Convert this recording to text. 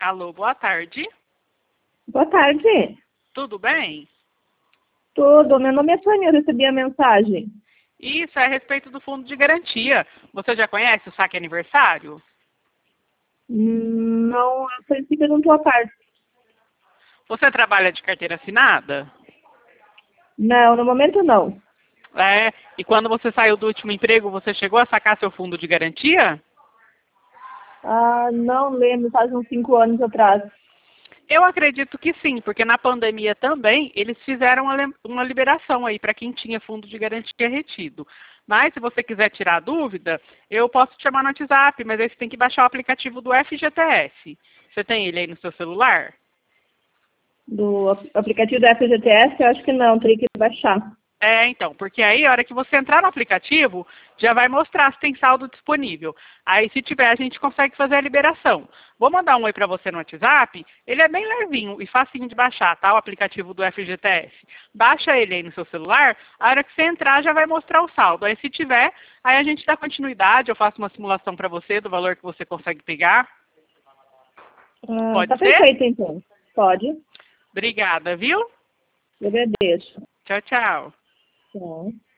Alô, boa tarde. Boa tarde. Tudo bem? Tudo. Meu nome é Sônia, eu recebi a mensagem. Isso é a respeito do fundo de garantia. Você já conhece o saque aniversário? Não, a princípio não estou a par. Você trabalha de carteira assinada? Não, no momento não. É. E quando você saiu do último emprego, você chegou a sacar seu fundo de garantia? Não lembro, faz uns 5 anos atrás. Eu acredito que sim, porque na pandemia também eles fizeram uma liberação aí para quem tinha fundo de garantia retido. Mas se você quiser tirar dúvida, eu posso te chamar no WhatsApp, mas aí você tem que baixar o aplicativo do FGTS. Você tem ele aí no seu celular? Do aplicativo da FGTS, eu acho que não, teria que baixar. É, então, porque aí a hora que você entrar no aplicativo, já vai mostrar se tem saldo disponível. Aí se tiver, a gente consegue fazer a liberação. Vou mandar um oi para você no WhatsApp, ele é bem levinho e facinho de baixar, tá? O aplicativo do FGTS. Baixa ele aí no seu celular, a hora que você entrar já vai mostrar o saldo. Aí se tiver, aí a gente dá continuidade, eu faço uma simulação para você do valor que você consegue pegar. Pode Tá ser? perfeito então. Pode. Obrigada, viu? Eu agradeço. Tchau, tchau. Tchau.